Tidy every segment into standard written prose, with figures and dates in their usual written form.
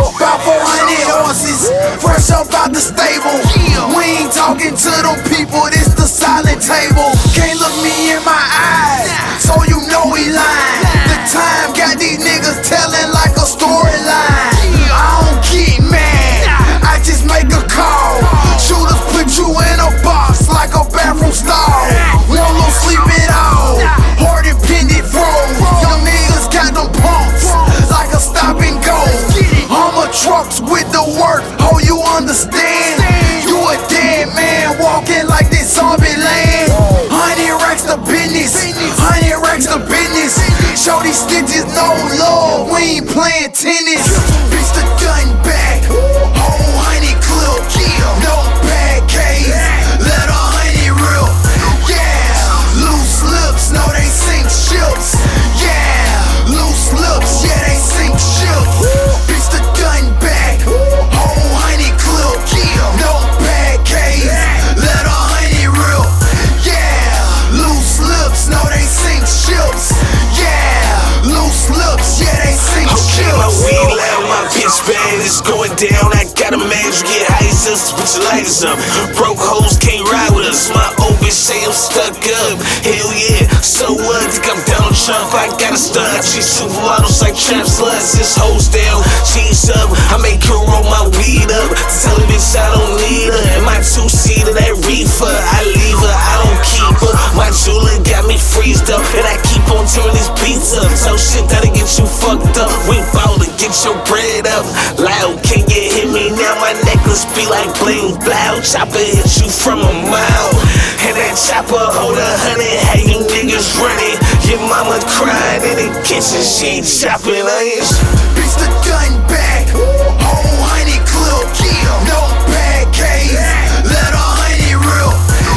About 400 horses, fresh up out the stable. We ain't talking to them people, this the silent table. Can't look me in my eyes, so you know he lying. The time got these niggas telling like a storyline. I don't get mad, I just make a call. Shooters put you in a box like a bathroom stall. Won't no sleep at all, hard independent froze. Young niggas got them pumps like a stop and go. Hummer trucks with the work, oh you understand? You a dead man walking like this zombie land. 100 racks the business, 100 racks the business. Show these stitches no love, we ain't playing tennis. Bitch the gun back, whole 100 clip, no bad case. Let a 100 rip, yeah. Loose lips, no they sink ships, yeah. Loose lips, yeah they sink ships. Bitch the gun back, whole 100 clip, no bad case. Let a 100 rip, yeah. Loose lips, no they sink ships, yeah. Loose lips, yeah they sink ships. My weed loud, my bitch bad, it's going down. I got a man to get high, just put your lighters up. Broke hoes can't ride with us. My old bitch say I'm stuck up. Hell yeah, so what? Think I'm Donald Trump? I got a stunt. She supermodels like trap sluts. This hoes down, she's up. I make her roll my weed up. Tell her bitch I don't need her. And my two-seater, that reefer, I leave her, I don't keep her. My jeweler got me freezed up, and I keep on turning these beats up. So shit gotta get you fucked up. We bout to get your bread up. Loud, can you hear me now? My necklace be like bling blow. Chopper hit you from a mile, and that chopper hold 100. How you niggas running? Your mama crying in the kitchen, she ain't chopping onions. Bitch the gun back, whole 100 clip, no bad case. Let a 100 rip,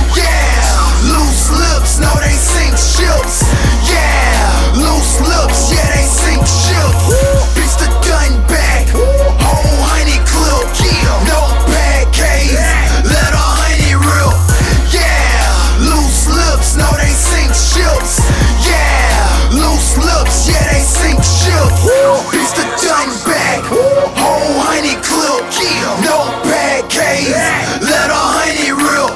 yeah. Loose lips, no they sink ships, yeah. Loose lips, yeah they sink ships. Bitch the gun back, whole 100 clip, no bad case. Let a 100 rip, yeah. Loose lips, no they sink ships, yeah. Loose lips, yeah they sink ships. Bitch the gun back, whole 100 clip, no bad case. Let a 100 rip,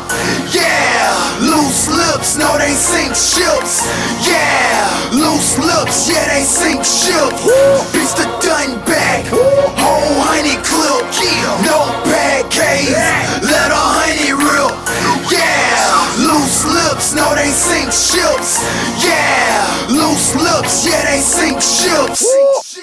yeah. Loose lips, no they sink ships, yeah. Loose lips, yeah they sink ships. Bitch the gun back, whole 100 clip, no bad case. Let a 100 rip, yeah. Loose lips, no they sink ships, yeah. Loose lips, yeah they sink ships.